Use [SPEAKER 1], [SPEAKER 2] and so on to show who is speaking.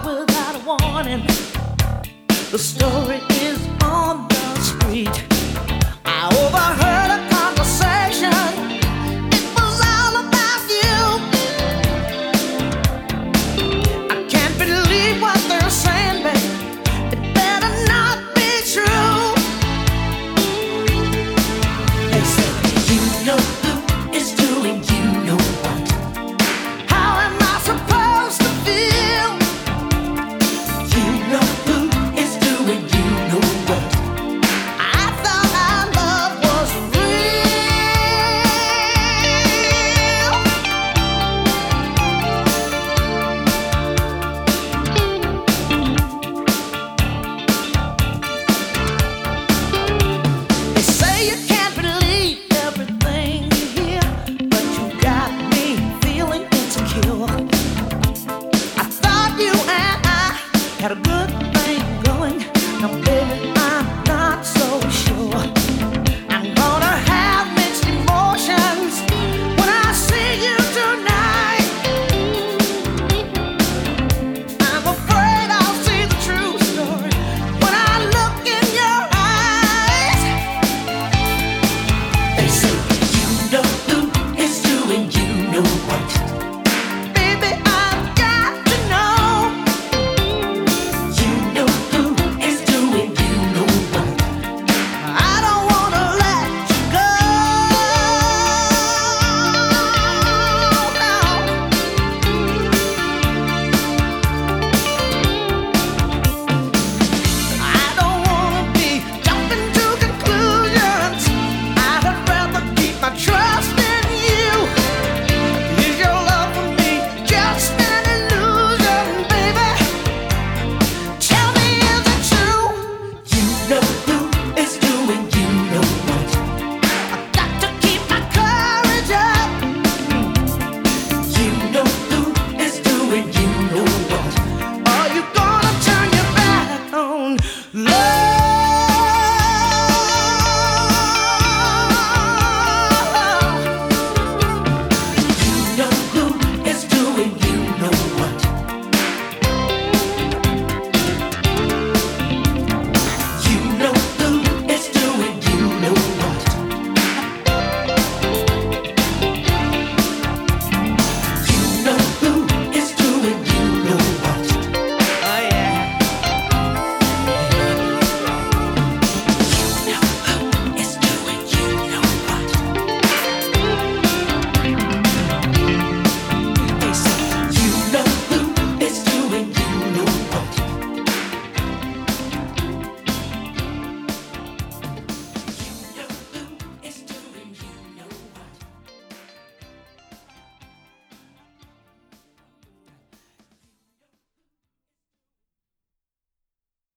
[SPEAKER 1] without a warning. The story is on the street. I overheard a conversation. It was all about you. I can't believe what they're saying, babe. It better not be true. They say you know who is doing you know what. How am I supposed to feel? You know who is doing you know what. I thought our love was real. They say you can't believe everything you hear, but you got me feeling insecure. I thought you and I had a good thing going. Now, baby, I'm not so sure. I'm gonna have mixed emotions when I see you tonight. I'm afraid I'll see the true story when I look in your eyes. They say you know who is doing you know what. Baby, I've got to know. You know who is doing you know what. I don't wanna let you go. No. I don't wanna be jumping to conclusions. I'd rather keep my trust in you. Is your love for me just an illusion, baby? Tell me, is it true? You know who is doing you know what. I've got to keep my courage up. You know who is doing you know what.